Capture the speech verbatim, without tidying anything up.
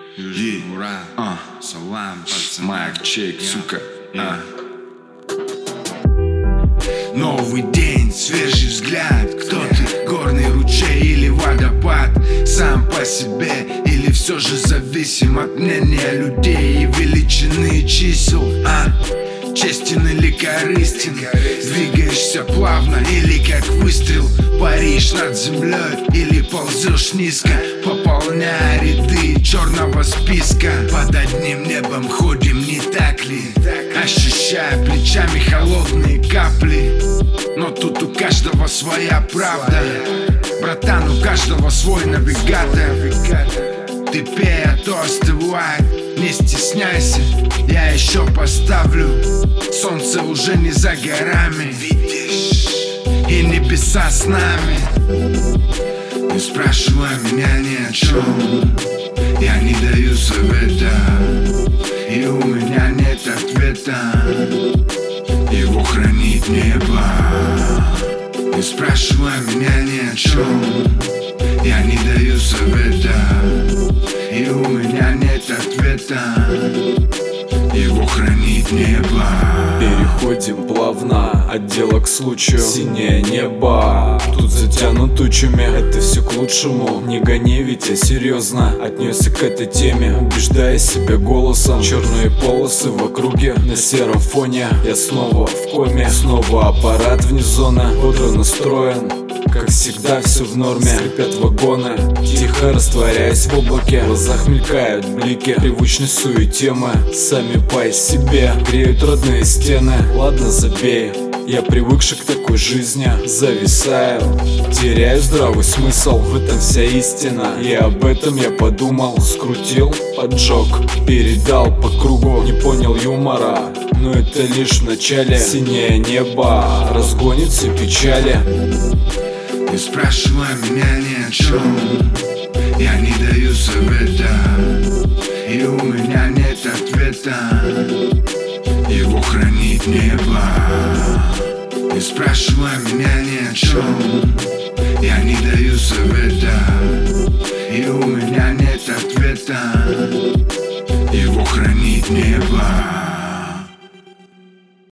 И, а, салам, пацаны. Майк, чек, сука, а. Новый день, свежий взгляд. Кто ты, горный ручей или водопад? Сам по себе или все же зависим от мнения людей и величины чисел, а? Честен или корыстен? Двигаешься плавно или как выстрел? Паришь над землей или ползешь низко, пополняя ряды черного списка? Под одним небом ходим, не так ли? Ощущая плечами холодные капли. Но тут у каждого своя правда. Братан, у каждого свой навигатор. Ты пей, а то остывает. Не стесняйся, я еще поставлю. Солнце уже не за горами, видишь, и небеса с нами. Не спрашивай меня ни о чем, я не даю совета, и у меня нет ответа. Его хранит небо. Не спрашивай меня ни о чем, я не даю совета, и у меня нет ответа. Его хранит небо. Переходим плавно от дела к случаю. Синее небо, тут затянут тучами. Это все к лучшему. Не гони, ведь я серьезно отнесся к этой теме, убеждая себя голосом. Черные полосы в округе на сером фоне. Я снова в коме, снова аппарат вне зоны. Бодро настроен, как всегда, все в норме. Скрипят вагоны, тихо растворяясь в облаке. В глазах мелькают блики привычной суете мы. Сами по себе греют родные стены. Ладно, забей, я привыкший к такой жизни. Зависаю, теряю здравый смысл. В этом вся истина, и об этом я подумал. Скрутил, поджег, передал по кругу. Не понял юмора, но это лишь в начале. Синее небо разгонит все печали. Не спрашивай меня ни о чем, я не даю совета, и у меня нет ответа. Его хранит небо. Не спрашивай меня ни о чем, я не даю совета, и у меня нет ответа. Его хранит небо.